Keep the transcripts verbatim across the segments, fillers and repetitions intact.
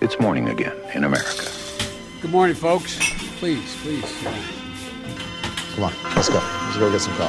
it's morning again in America. Good morning, folks. Please, please. Come on, let's go. Let's go get some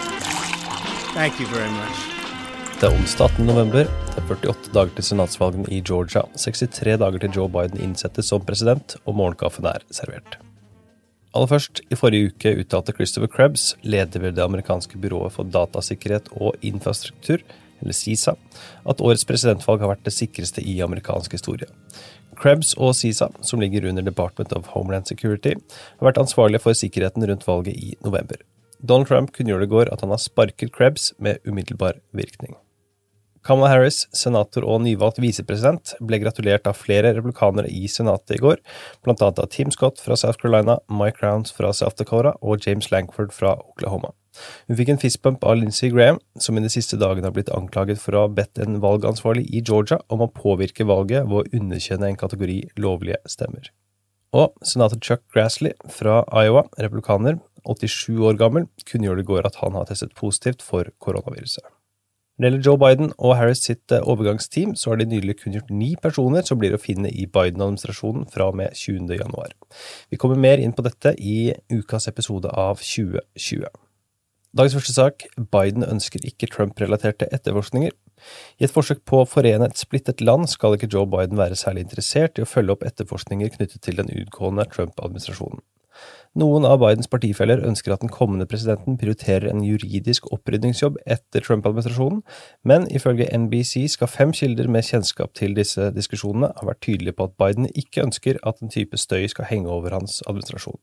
coffee. Thank you very much. Det er onsdag attende november. Det er førtiåtte dager til senatsvalgene i Georgia. sekstitre dager til Joe Biden innsettes som president, og morgenkaffen er servert. Aller først, i forrige uke uttalte Christopher Krebs, leder ved det amerikanske byrået for datasikkerhet og infrastruktur, eller CISA, at årets presidentvalg har vært det sikreste i amerikansk historie. Krebs og CISA, som ligger under Department of Homeland Security, har vært ansvarlige for sikkerheten rundt valget i november. Donald Trump kunngjorde i går at han har sparket Krebs med umiddelbar virkning. Kamala Harris, senator og nyvalgt visepresident, ble gratulert av flere republikanere i senatet i går, blant annet av Tim Scott fra South Carolina, Mike Rounds fra South Dakota og James Lankford fra Oklahoma. Hun fikk en fistbump av Lindsey Graham, som i de siste dagene har blitt anklaget for å ha bedt en valgansvarlig i Georgia om å påvirke valget ved å underkjenne en kategori lovlige stemmer. Og senator Chuck Grassley fra Iowa, republikaner, åttisju år gammel, kunngjorde i går at han har testet positivt for koronaviruset. Når det gjelder Joe Biden og Harris sitt overgangsteam, så har de nylig kunngjort ni personer som blir å finne i Biden-administrasjonen fra og med tjuende januar. Vi kommer mer inn på dette i ukas episode av tjue tjue. Dagens første sak, Biden ønsker ikke Trump-relaterte etterforskninger. I et forsøk på å forene et splittet land skal ikke Joe Biden være særlig interessert i å følge opp etterforskninger knyttet til den utgående Trump-administrasjonen. Noen av Bidens partifeller ønsker at den kommende presidenten prioriterer en juridisk opprydningsjobb etter Trump-administrasjonen, men ifølge N B C skal fem kilder med kjennskap til disse diskusjonene ha vært tydelige på at Biden ikke ønsker at en type støy skal henge over hans administrasjon.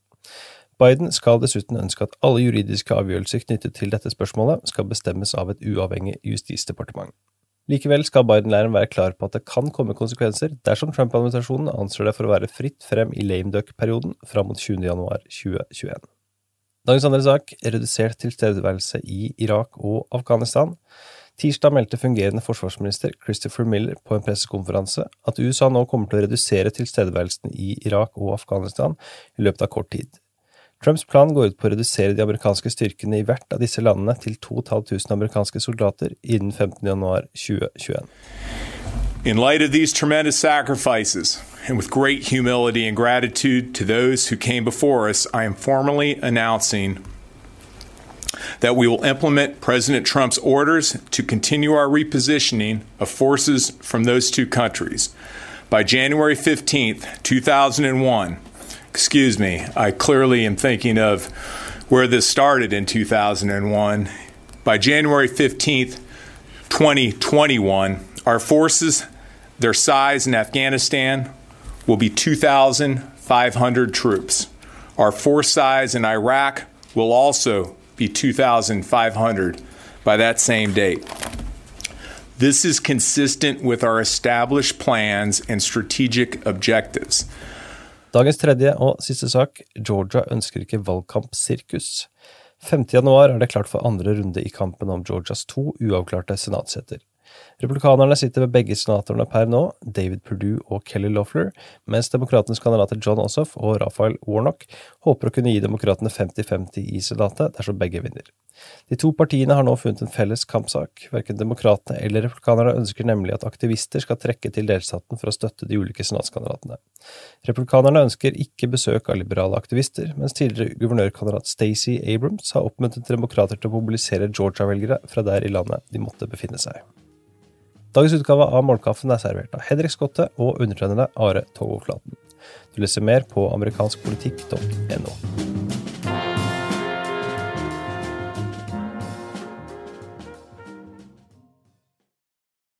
Biden skal dessuten ønske at alle juridiske avgjørelser knyttet til dette spørsmålet skal bestemmes av et uavhengig justisdepartement. Likevel skal Biden-læren være klar på at det kan komme konsekvenser dersom Trump-administrasjonen anser det for å være fritt frem i lame duck-perioden fram mot tjuende januar tjue tjueen. Dagens andre sak, redusert tilstedeværelse i Irak og Afghanistan. Tirsdag meldte fungerende forsvarsminister Christopher Miller på en pressekonferanse at U S A nå kommer til å redusere tilstedeværelsen i Irak og Afghanistan i løpet av kort tid. Trumps plan går ut på å redusere de amerikanske styrkene i hvert av disse landene til to og et halvt tusen amerikanske soldater innen femtende januar tjue tjueen. In light of these tremendous sacrifices, and with great humility and gratitude to those who came before us, I am formally announcing that we will implement President Trump's orders to continue our repositioning of forces from those two countries. By January fifteenth, two thousand one, Excuse me, I clearly am thinking of where this started in two thousand one. By January fifteenth, twenty twenty-one, our forces, their size in Afghanistan, will be two thousand five hundred troops. Our force size in Iraq will also be two thousand five hundred by that same date. This is consistent with our established plans and strategic objectives. Dagens tredje og siste sak, Georgia ønsker ikke valgkampsirkus. femte januar er det klart for andre runde i kampen om Georgias to uavklarte senatsseter. Republikanerne sitter ved begge senatorene per nå, David Perdue og Kelly Loeffler, mens demokratenes kandidater John Ossoff og Raphael Warnock håper å kunne gi demokratene femti femti i senatet dersom begge vinner. De to partiene har nå funnet en felles kampsak. Hverken demokratene eller republikanerne ønsker nemlig at aktivister skal trekke til delstaten for å støtte de ulike senatskandidatene. Republikanerne ønsker ikke besøk av liberale aktivister, mens tidligere guvernørkandidat Stacey Abrams har oppmuntret demokrater til å mobilisere Georgia-velgere fra der i landet de måtte befinne seg. Dagens utgave av Morgenkaffen er servert av Henrik Skotte og undertegnede Are Togoflaten. Du leser mer på amerikanskpolitikk punktum no.